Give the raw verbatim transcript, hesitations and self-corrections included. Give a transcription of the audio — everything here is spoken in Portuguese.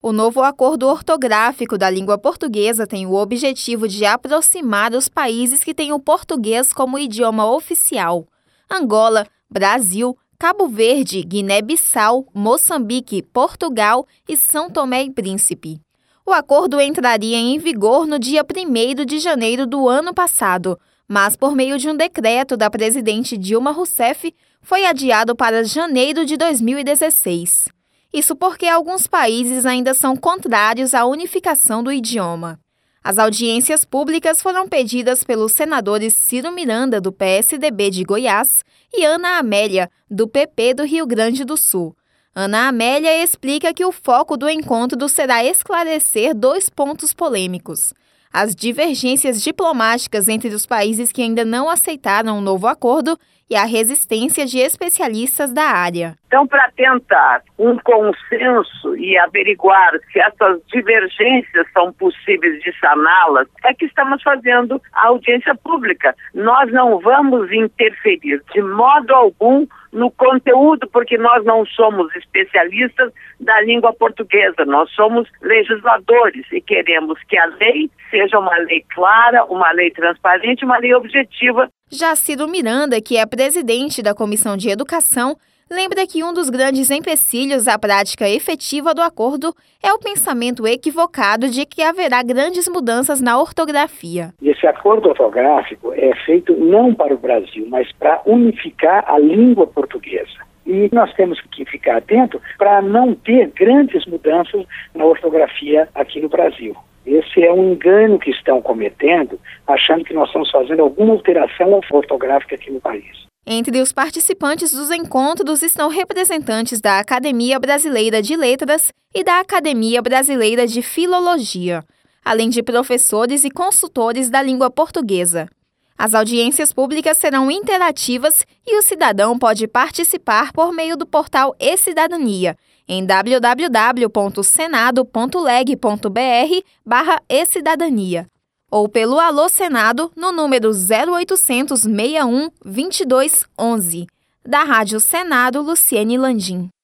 O novo acordo ortográfico da língua portuguesa tem o objetivo de aproximar os países que têm o português como idioma oficial: Angola, Brasil, Cabo Verde, Guiné-Bissau, Moçambique, Portugal e São Tomé e Príncipe. O acordo entraria em vigor no dia primeiro de janeiro do ano passado, mas por meio de um decreto da presidente Dilma Rousseff, foi adiado para janeiro de dois mil e dezesseis. Isso porque alguns países ainda são contrários à unificação do idioma. As audiências públicas foram pedidas pelos senadores Ciro Miranda, do P S D B de Goiás, e Ana Amélia, do P P do Rio Grande do Sul. Ana Amélia explica que o foco do encontro será esclarecer dois pontos polêmicos: as divergências diplomáticas entre os países que ainda não aceitaram o novo acordo e a resistência de especialistas da área. Então, para tentar um consenso e averiguar se essas divergências são possíveis de saná-las, é que estamos fazendo a audiência pública. Nós não vamos interferir de modo algum no conteúdo, porque nós não somos especialistas da língua portuguesa, nós somos legisladores e queremos que a lei seja uma lei clara, uma lei transparente, uma lei objetiva. Já Ciro Miranda, que é presidente da Comissão de Educação, lembra que um dos grandes empecilhos à prática efetiva do acordo é o pensamento equivocado de que haverá grandes mudanças na ortografia. Esse acordo ortográfico é feito não para o Brasil, mas para unificar a língua portuguesa. E nós temos que ficar atentos para não ter grandes mudanças na ortografia aqui no Brasil. Esse é um engano que estão cometendo, achando que nós estamos fazendo alguma alteração ortográfica aqui no país. Entre os participantes dos encontros estão representantes da Academia Brasileira de Letras e da Academia Brasileira de Filologia, além de professores e consultores da língua portuguesa. As audiências públicas serão interativas e o cidadão pode participar por meio do portal E-Cidadania, em w w w ponto senado ponto leg ponto b r barra e-cidadania, ou pelo Alô Senado no número zero oitocentos, sessenta e um, vinte e dois, onze, da Rádio Senado Luciene Landim.